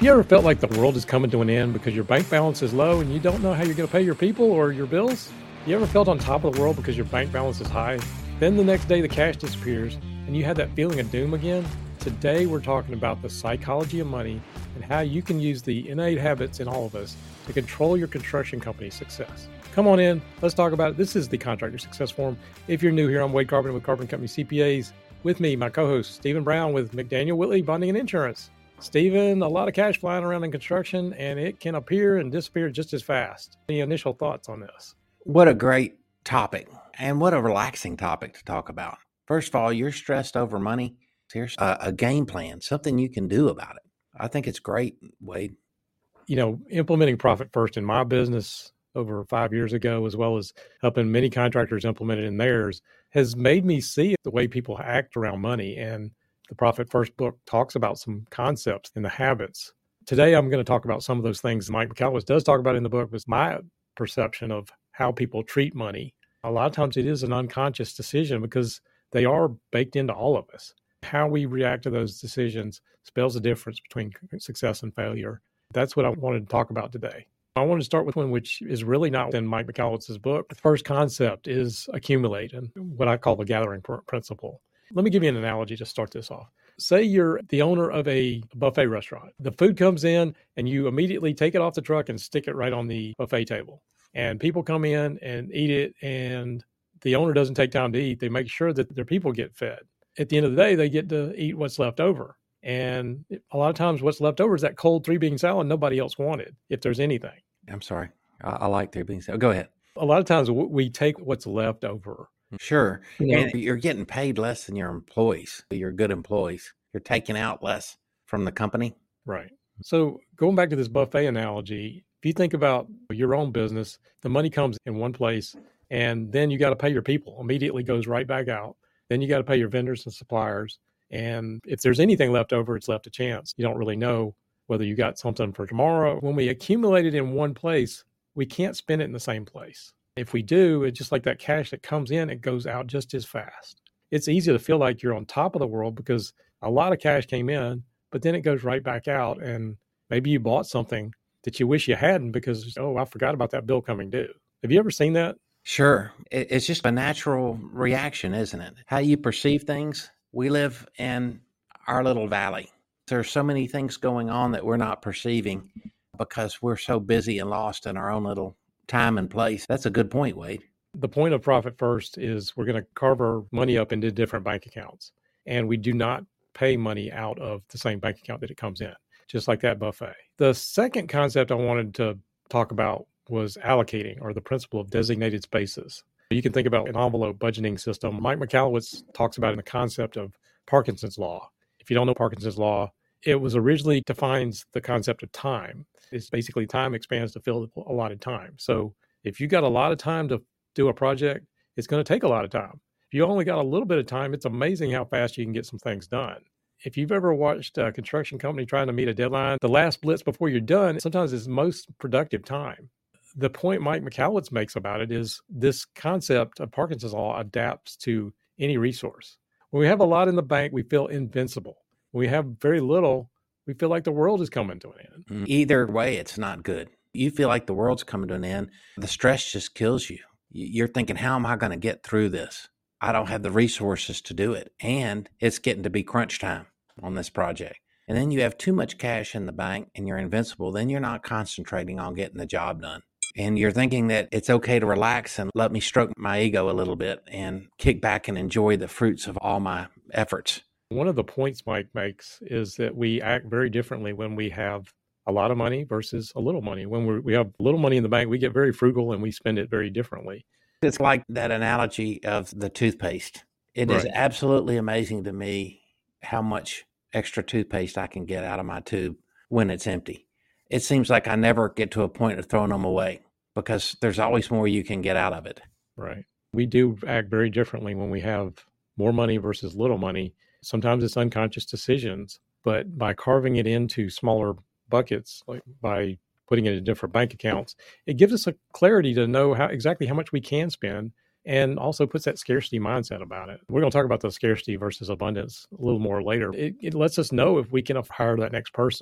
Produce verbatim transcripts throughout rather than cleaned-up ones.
You ever felt like the world is coming to an end because your bank balance is low and you don't know how you're going to pay your people or your bills? You ever felt on top of the world because your bank balance is high? Then the next day the cash disappears and you have that feeling of doom again? Today we're talking about the psychology of money and how you can use the innate habits in all of us to control your construction company's success. Come on in, let's talk about it. This is the Contractor Success Forum. If you're new here, I'm Wade Carpenter with Carpenter Company C P As. With me, my co-host, Stephen Brown with McDaniel Whitley Bonding and Insurance. Stephen, a lot of cash flying around in construction, and it can appear and disappear just as fast. Any initial thoughts on this? What a great topic, and what a relaxing topic to talk about. First of all, you're stressed over money. Here's a, a game plan, something you can do about it. I think it's great, Wade. You know, implementing Profit First in my business over five years ago, as well as helping many contractors implement it in theirs, has made me see the way people act around money. And the Profit First book talks about some concepts and the habits. Today, I'm going to talk about some of those things Mike Michalowicz does talk about in the book, was my perception of how people treat money. A lot of times it is an unconscious decision because they are baked into all of us. How we react to those decisions spells the difference between success and failure. That's what I wanted to talk about today. I want to start with one which is really not in Mike Michalowicz's book. The first concept is accumulate, and what I call the gathering principle. Let me give you an analogy to start this off. Say you're the owner of a buffet restaurant. The food comes in and you immediately take it off the truck and stick it right on the buffet table. And people come in and eat it, and the owner doesn't take time to eat. They make sure that their people get fed. At the end of the day, they get to eat what's left over. And a lot of times what's left over is that cold three-bean salad nobody else wanted, if there's anything. I'm sorry. I, I like three-bean salad. Go ahead. A lot of times we take what's left over. Sure. You know, and you're getting paid less than your employees. You're good employees. You're taking out less from the company. Right. So going back to this buffet analogy, if you think about your own business, the money comes in one place and then you got to pay your people. Immediately goes right back out. Then you got to pay your vendors and suppliers. And if there's anything left over, it's left a chance. You don't really know whether you got something for tomorrow. When we accumulate it in one place, we can't spend it in the same place. If we do, it's just like that cash that comes in, it goes out just as fast. It's easy to feel like you're on top of the world because a lot of cash came in, but then it goes right back out. And maybe you bought something that you wish you hadn't because, oh, I forgot about that bill coming due. Have you ever seen that? Sure. It's just a natural reaction, isn't it? How you perceive things. We live in our little valley. There's so many things going on that we're not perceiving because we're so busy and lost in our own little time and place. That's a good point, Wade. The point of Profit First is we're going to carve our money up into different bank accounts. And we do not pay money out of the same bank account that it comes in, just like that buffet. The second concept I wanted to talk about was allocating, or the principle of designated spaces. You can think about an envelope budgeting system. Mike Michalowicz talks about in the concept of Parkinson's law. If you don't know Parkinson's law, it was originally defines the concept of time. It's basically time expands to fill a allotted time. So if you got a lot of time to do a project, it's going to take a lot of time. If you only got a little bit of time, it's amazing how fast you can get some things done. If you've ever watched a construction company trying to meet a deadline, the last blitz before you're done sometimes is most productive time. The point Mike Michalowicz makes about it is this concept of Parkinson's law adapts to any resource. When we have a lot in the bank, we feel invincible. When we have very little, we feel like the world is coming to an end. Either way, it's not good. You feel like the world's coming to an end. The stress just kills you. You're thinking, how am I going to get through this? I don't have the resources to do it. And it's getting to be crunch time on this project. And then you have too much cash in the bank and you're invincible. Then you're not concentrating on getting the job done. And you're thinking that it's okay to relax and let me stroke my ego a little bit and kick back and enjoy the fruits of all my efforts. One of the points Mike makes is that we act very differently when we have a lot of money versus a little money. When we're, we have little money in the bank, we get very frugal and we spend it very differently. It's like that analogy of the toothpaste. It Right. is absolutely amazing to me how much extra toothpaste I can get out of my tube when it's empty. It seems like I never get to a point of throwing them away because there's always more you can get out of it. Right. We do act very differently when we have more money versus little money. Sometimes it's unconscious decisions, but by carving it into smaller buckets, like by putting it in different bank accounts, it gives us a clarity to know how exactly how much we can spend and also puts that scarcity mindset about it. We're going to talk about the scarcity versus abundance a little more later. It, it lets us know if we can hire that next person.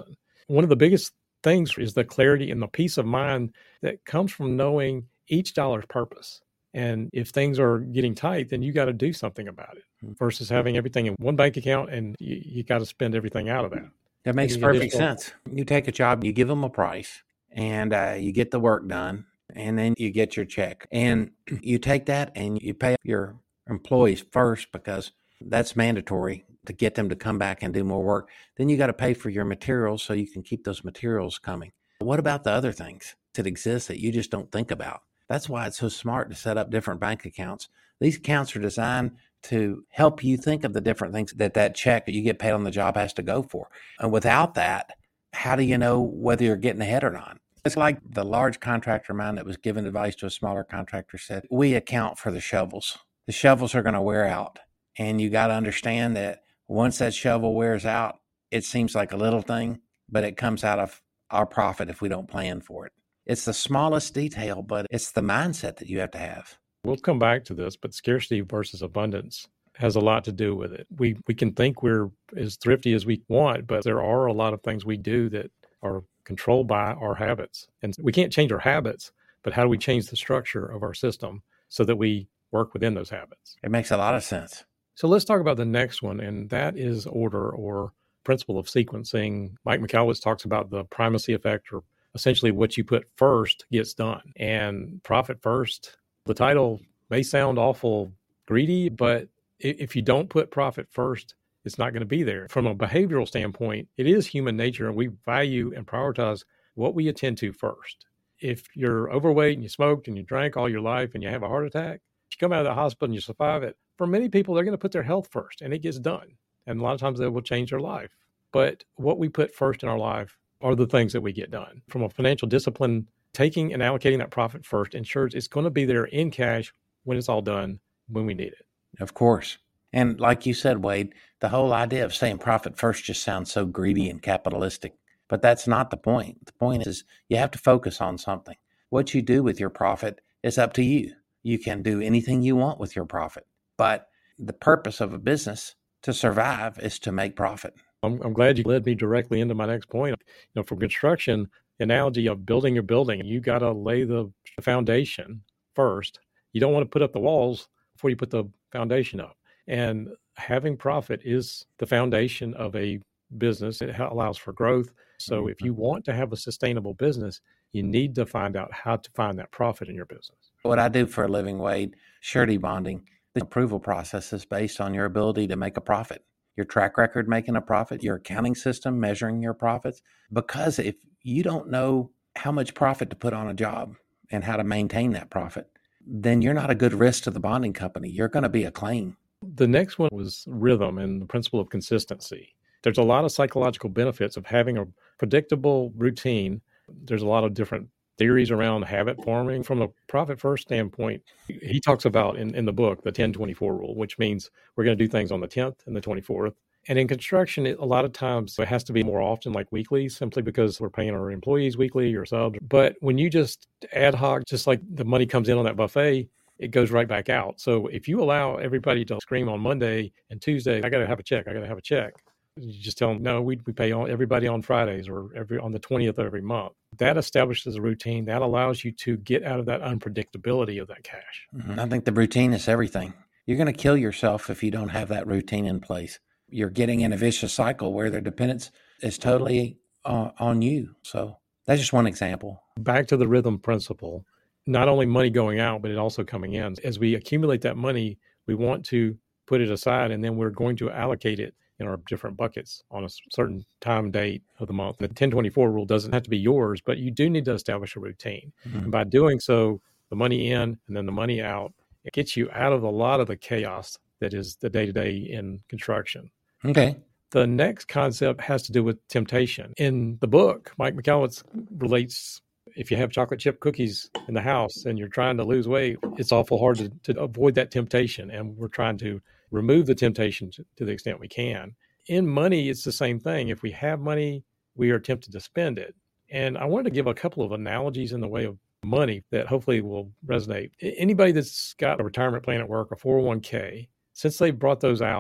One of the biggest things is the clarity and the peace of mind that comes from knowing each dollar's purpose. And if things are getting tight, then you got to do something about it versus having everything in one bank account and you, you got to spend everything out of that. That makes Any perfect additional- sense. You take a job, you give them a price, and uh, you get the work done, and then you get your check. And you take that and you pay your employees first because that's mandatory to get them to come back and do more work. Then you got to pay for your materials so you can keep those materials coming. What about the other things that exist that you just don't think about? That's why it's so smart to set up different bank accounts. These accounts are designed to help you think of the different things that that check that you get paid on the job has to go for. And without that, how do you know whether you're getting ahead or not? It's like the large contractor of mine that was giving advice to a smaller contractor said, we account for the shovels. The shovels are going to wear out. And you got to understand that once that shovel wears out, it seems like a little thing, but it comes out of our profit if we don't plan for it. It's the smallest detail, but it's the mindset that you have to have. We'll come back to this, but scarcity versus abundance has a lot to do with it. We we can think we're as thrifty as we want, but there are a lot of things we do that are controlled by our habits. And we can't change our habits, but how do we change the structure of our system so that we work within those habits? It makes a lot of sense. So let's talk about the next one, and that is order or principle of sequencing. Mike Michalowicz talks about the primacy effect, or essentially what you put first gets done. And profit first, the title may sound awful greedy, but if you don't put profit first, it's not going to be there. From a behavioral standpoint, it is human nature, and we value and prioritize what we attend to first. If you're overweight and you smoked and you drank all your life and you have a heart attack, you come out of the hospital and you survive it. For many people, they're going to put their health first, and it gets done. And a lot of times they will change their life. But what we put first in our life are the things that we get done. From a financial discipline, taking and allocating that profit first ensures it's going to be there in cash when it's all done, when we need it. Of course. And like you said, Wade, the whole idea of saying profit first just sounds so greedy and capitalistic. But that's not the point. The point is you have to focus on something. What you do with your profit is up to you. You can do anything you want with your profit. But the purpose of a business to survive is to make profit. I'm, I'm glad you led me directly into my next point. You know, from construction, the analogy of building your building, you got to lay the foundation first. You don't want to put up the walls before you put the foundation up. And having profit is the foundation of a business. It allows for growth. So if you want to have a sustainable business, you need to find out how to find that profit in your business. What I do for a living, Wade, surety bonding, the approval process is based on your ability to make a profit, your track record making a profit, your accounting system measuring your profits. Because if you don't know how much profit to put on a job and how to maintain that profit, then you're not a good risk to the bonding company. You're going to be a claim. The next one was rhythm and the principle of consistency. There's a lot of psychological benefits of having a predictable routine. There's a lot of different theories around habit forming. From a profit first standpoint, he talks about in, in the book, the ten twenty-four rule, which means we're going to do things on the tenth and the twenty-fourth. And in construction, it, a lot of times it has to be more often, like weekly, simply because we're paying our employees weekly or subs. But when you just ad hoc, just like the money comes in on that buffet, it goes right back out. So if you allow everybody to scream on Monday and Tuesday, I got to have a check, I got to have a check. You just tell them, no, we, we pay on everybody on Fridays or every on the twentieth of every month. That establishes a routine. That allows you to get out of that unpredictability of that cash. Mm-hmm. I think the routine is everything. You're going to kill yourself if you don't have that routine in place. You're getting in a vicious cycle where their dependence is totally uh, on you. So that's just one example. Back to the rhythm principle, not only money going out, but it also coming in. As we accumulate that money, we want to put it aside, and then we're going to allocate it in our different buckets on a certain time date of the month. The ten twenty-four rule doesn't have to be yours, but you do need to establish a routine. Mm-hmm. And by doing so, the money in and then the money out, it gets you out of a lot of the chaos that is the day-to-day in construction. Okay. The next concept has to do with temptation. In the book, Mike Michalowicz relates, if you have chocolate chip cookies in the house and you're trying to lose weight, it's awful hard to, to avoid that temptation. And we're trying to remove the temptation to, to the extent we can. In money, it's the same thing. If we have money, we are tempted to spend it. And I wanted to give a couple of analogies in the way of money that hopefully will resonate. Anybody that's got a retirement plan at work, a four oh one k, since they brought those out,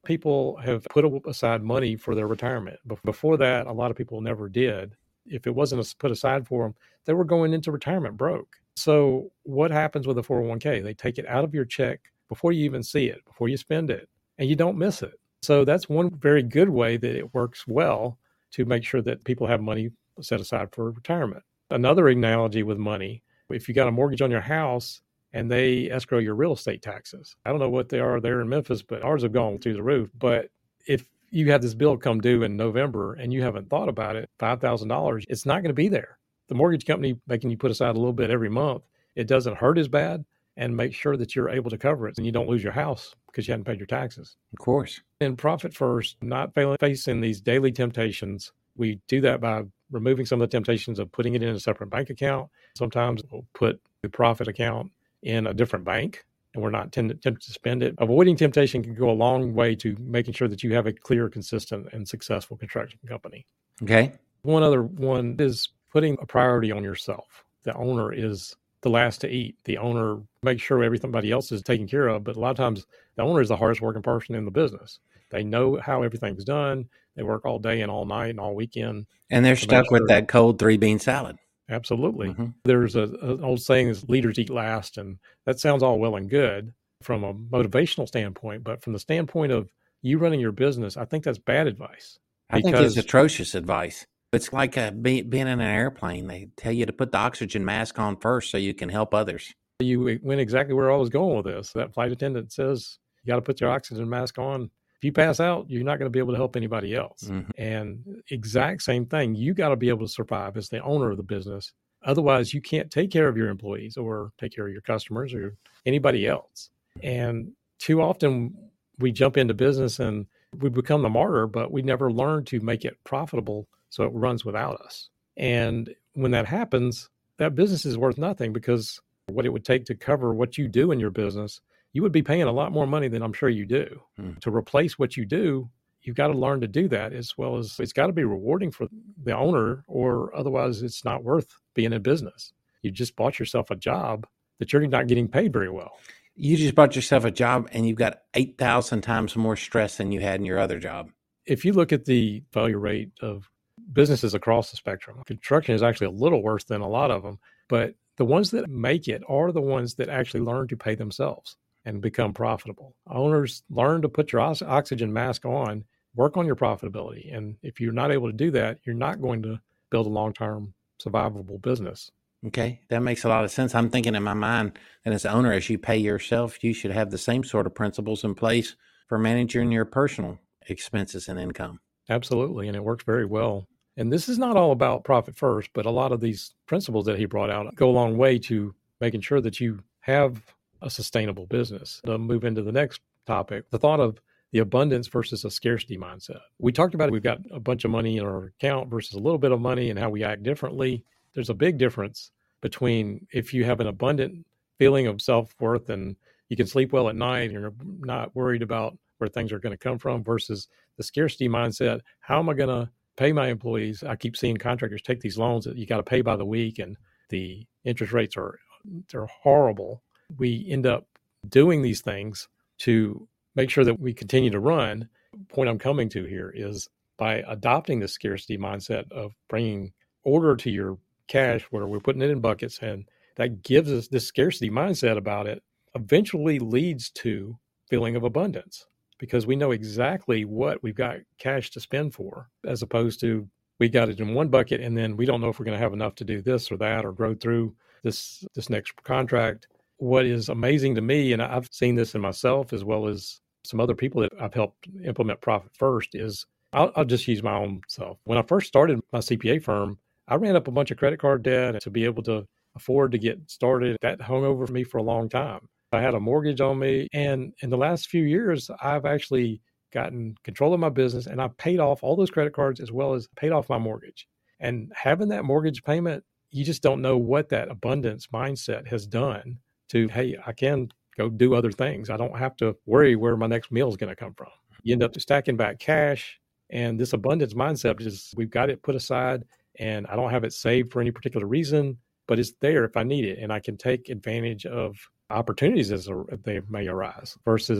people have put aside money for their retirement. But before that, a lot of people never did. If it wasn't put aside for them, they were going into retirement broke. So what happens with a four oh one k? They take it out of your check before you even see it, before you spend it, and you don't miss it. So that's one very good way that it works well to make sure that people have money set aside for retirement. Another analogy with money, if you got a mortgage on your house and they escrow your real estate taxes, I don't know what they are there in Memphis, but ours have gone through the roof. But if you have this bill come due in November and you haven't thought about it, five thousand dollars, it's not going to be there. The mortgage company making you put aside a little bit every month, it doesn't hurt as bad, and make sure that you're able to cover it and you don't lose your house because you hadn't paid your taxes. Of course. In Profit First, not failing, facing these daily temptations, we do that by removing some of the temptations of putting it in a separate bank account. Sometimes we'll put the profit account in a different bank and we're not tempted to spend it. Avoiding temptation can go a long way to making sure that you have a clear, consistent, and successful construction company. Okay. One other one is putting a priority on yourself. The owner is the last to eat. The owner makes sure everybody else is taken care of, but a lot of times the owner is the hardest working person in the business. They know how everything's done. They work all day and all night and all weekend. And they're stuck sure. with that cold three bean salad. Absolutely. Mm-hmm. There's a, an old saying is leaders eat last, and that sounds all well and good from a motivational standpoint, but from the standpoint of you running your business, I think that's bad advice. I think it's atrocious advice. It's like a, be, being in an airplane. They tell you to put the oxygen mask on first so you can help others. You went exactly where I was going with this. That flight attendant says you got to put your oxygen mask on. If you pass out, you're not going to be able to help anybody else. Mm-hmm. And exact same thing. You got to be able to survive as the owner of the business. Otherwise, you can't take care of your employees or take care of your customers or anybody else. And too often we jump into business and we become the martyr, but we never learn to make it profitable so it runs without us. And when that happens, that business is worth nothing because what it would take to cover what you do in your business, you would be paying a lot more money than I'm sure you do. Mm. To replace what you do, you've got to learn to do that, as well as it's got to be rewarding for the owner, or otherwise it's not worth being in business. You just bought yourself a job that you're not getting paid very well. You just bought yourself a job and you've got eight thousand times more stress than you had in your other job. If you look at the failure rate of businesses across the spectrum, construction is actually a little worse than a lot of them, but the ones that make it are the ones that actually learn to pay themselves and become profitable. Owners learn to put your oxygen mask on, work on your profitability. And if you're not able to do that, you're not going to build a long-term survivable business. Okay, that makes a lot of sense. I'm thinking in my mind that as an owner, as you pay yourself, you should have the same sort of principles in place for managing your personal expenses and income. Absolutely, and it works very well. And this is not all about Profit First, but a lot of these principles that he brought out go a long way to making sure that you have a sustainable business. To move into the next topic, the thought of the abundance versus a scarcity mindset. We talked about it. We've got a bunch of money in our account versus a little bit of money and how we act differently. There's a big difference between if you have an abundant feeling of self-worth and you can sleep well at night and you're not worried about where things are going to come from versus the scarcity mindset. How am I going to pay my employees? I keep seeing contractors take these loans that you got to pay by the week and the interest rates are they're horrible. We end up doing these things to make sure that we continue to run. The point I'm coming to here is by adopting the scarcity mindset of bringing order to your cash where we're putting it in buckets, and that gives us this scarcity mindset about it, eventually leads to feeling of abundance because we know exactly what we've got cash to spend for, as opposed to we got it in one bucket and then we don't know if we're going to have enough to do this or that or grow through this this next contract. What is amazing to me, and I've seen this in myself as well as some other people that I've helped implement Profit First, is I'll, I'll just use my own self. When I first started my C P A firm, I ran up a bunch of credit card debt to be able to afford to get started. That hung over me for a long time. I had a mortgage on me. And in the last few years, I've actually gotten control of my business and I paid off all those credit cards as well as paid off my mortgage. And having that mortgage payment, you just don't know what that abundance mindset has done to, hey, I can go do other things. I don't have to worry where my next meal is going to come from. You end up stacking back cash. And this abundance mindset is we've got it put aside. And I don't have it saved for any particular reason, but it's there if I need it. And I can take advantage of opportunities as they may arise versus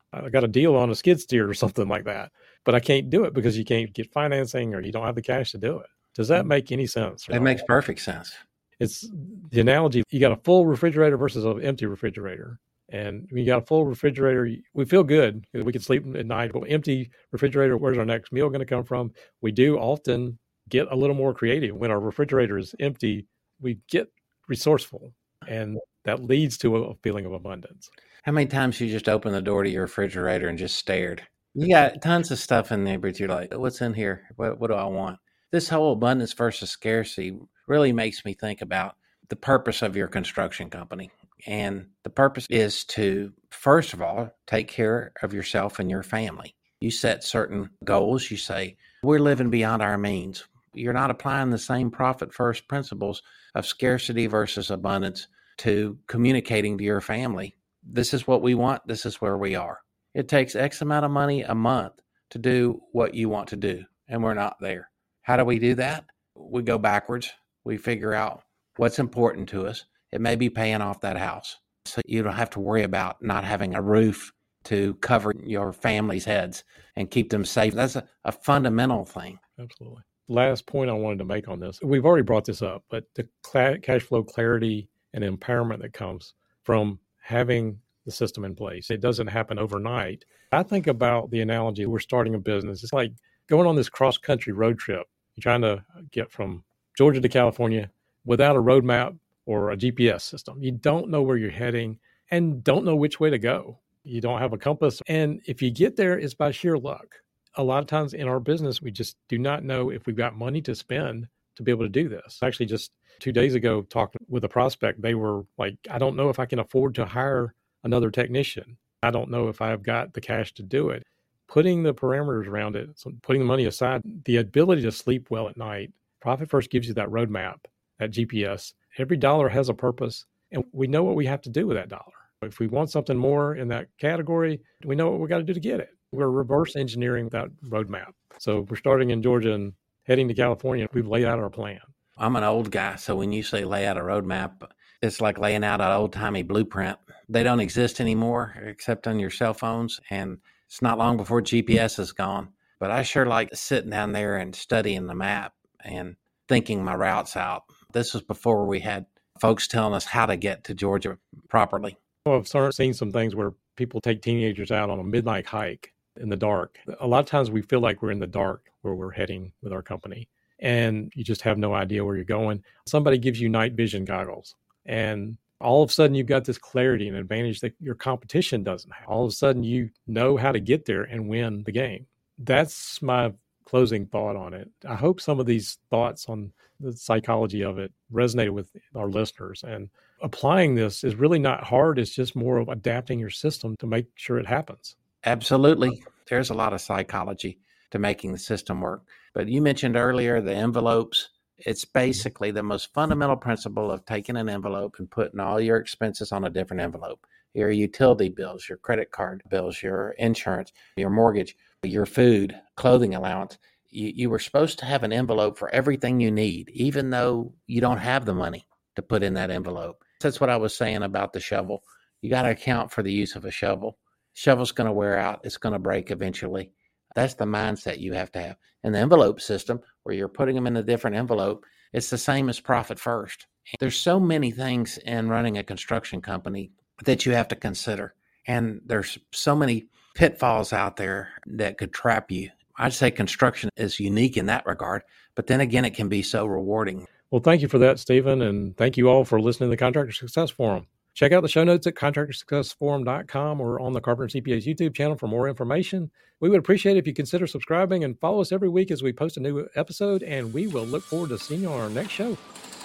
I got a deal on a skid steer or something like that, but I can't do it because you can't get financing or you don't have the cash to do it. Does that make any sense? It makes perfect sense. It's the analogy. You got a full refrigerator versus an empty refrigerator. And when you got a full refrigerator, we feel good. We can sleep at night, but empty refrigerator, where's our next meal going to come from? We do often get a little more creative. When our refrigerator is empty, we get resourceful, and that leads to a feeling of abundance. How many times you just opened the door to your refrigerator and just stared? You got tons of stuff in there, but you're like, what's in here? What, what do I want? This whole abundance versus scarcity really makes me think about the purpose of your construction company. And the purpose is to, first of all, take care of yourself and your family. You set certain goals. You say, we're living beyond our means. You're not applying the same profit first principles of scarcity versus abundance to communicating to your family. This is what we want. This is where we are. It takes X amount of money a month to do what you want to do, and we're not there. How do we do that? We go backwards. We figure out what's important to us. It may be paying off that house, so you don't have to worry about not having a roof to cover your family's heads and keep them safe. That's a, a fundamental thing. Absolutely. Last point I wanted to make on this. We've already brought this up, but the cl- cash flow clarity and empowerment that comes from having the system in place. It doesn't happen overnight. I think about the analogy, we're starting a business. It's like going on this cross-country road trip. You're trying to get from Georgia to California without a roadmap or a G P S system. You don't know where you're heading and don't know which way to go. You don't have a compass. And if you get there, it's by sheer luck. A lot of times in our business, we just do not know if we've got money to spend to be able to do this. Actually, just two days ago, talking with a prospect, they were like, I don't know if I can afford to hire another technician. I don't know if I've got the cash to do it. Putting the parameters around it, so putting the money aside, the ability to sleep well at night, Profit First gives you that roadmap, that G P S. Every dollar has a purpose, and we know what we have to do with that dollar. If we want something more in that category, we know what we got to do to get it. We're reverse engineering that roadmap. So we're starting in Georgia and heading to California. We've laid out our plan. I'm an old guy, so when you say lay out a roadmap, it's like laying out an old-timey blueprint. They don't exist anymore except on your cell phones, and it's not long before G P S is gone. But I sure like sitting down there and studying the map and thinking my routes out. This was before we had folks telling us how to get to Georgia properly. Well, I've started seeing some things where people take teenagers out on a midnight hike in the dark. A lot of times we feel like we're in the dark where we're heading with our company, and you just have no idea where you're going. Somebody gives you night vision goggles, and all of a sudden you've got this clarity and advantage that your competition doesn't have. All of a sudden you know how to get there and win the game. That's my closing thought on it. I hope some of these thoughts on the psychology of it resonated with our listeners. And applying this is really not hard. It's just more of adapting your system to make sure it happens. Absolutely. There's a lot of psychology to making the system work. But you mentioned earlier the envelopes. It's basically the most fundamental principle of taking an envelope and putting all your expenses on a different envelope. Your utility bills, your credit card bills, your insurance, your mortgage, your food, clothing allowance. You, you were supposed to have an envelope for everything you need, even though you don't have the money to put in that envelope. That's what I was saying about the shovel. You got to account for the use of a shovel. Shovel's going to wear out. It's going to break eventually. That's the mindset you have to have. And the envelope system, where you're putting them in a different envelope, it's the same as Profit First. There's so many things in running a construction company that you have to consider. And there's so many pitfalls out there that could trap you. I'd say construction is unique in that regard, but then again, it can be so rewarding. Well, thank you for that, Stephen, and thank you all for listening to the Contractor Success Forum. Check out the show notes at contractor success forum dot com or on the Carpenter C P A's YouTube channel for more information. We would appreciate it if you consider subscribing and follow us every week as we post a new episode, and we will look forward to seeing you on our next show.